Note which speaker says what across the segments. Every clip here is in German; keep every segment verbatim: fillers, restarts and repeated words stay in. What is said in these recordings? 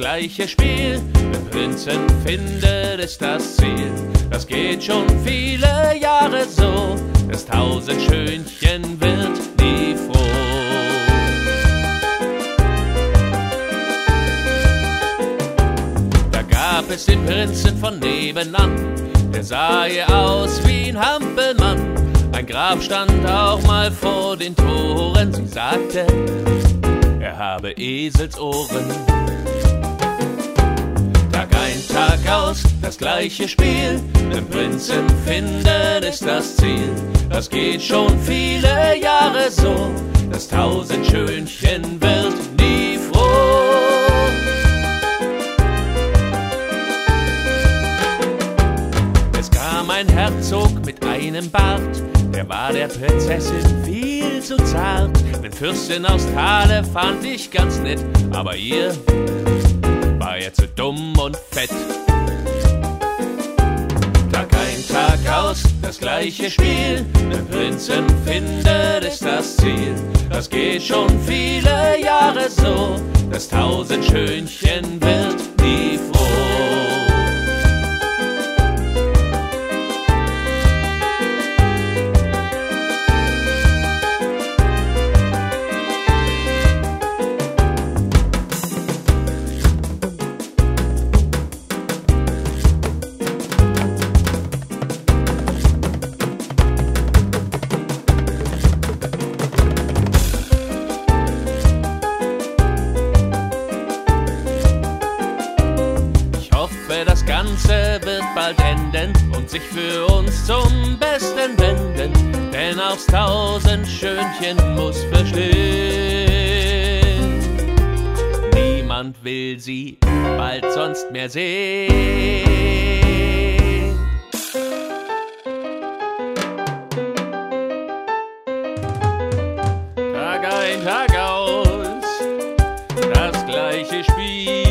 Speaker 1: gleiche Spiel. Den Prinzen findet, ist das Ziel. Das geht schon viele Jahre so. Das Tausendschönchen wird nie froh. Da gab es den Prinzen von nebenan. Der sah ihr aus wie ein Hampelmann. Ein Graf stand auch mal vor den Toren. Sie sagte, er habe Eselsohren. Tag ein, Tag aus, das gleiche Spiel. Den Prinzen finden, ist das Ziel. Das geht schon viele Jahre so. Das Tausendschönchen wird nie froh. Es kam ein Herzog mit einem Bart. Der war der Prinzessin viel zu zart. Den Fürstin aus Thale fand ich ganz nett, aber ihr war er zu dumm und fett. Tag ein, Tag aus, das gleiche Spiel. Den Prinzen findet, ist das Ziel. Das geht schon viele Jahre so. Das Tausendschönchen wird nie froh. Das Ganze wird bald enden und sich für uns zum Besten wenden, denn aufs Tausendschönchen muss bestehen. Niemand will sie bald sonst mehr sehen. Tag ein, Tag aus, das gleiche Spiel.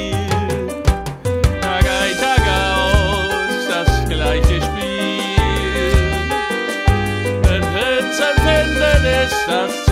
Speaker 1: Spiel. Den Prinzen finden, ist das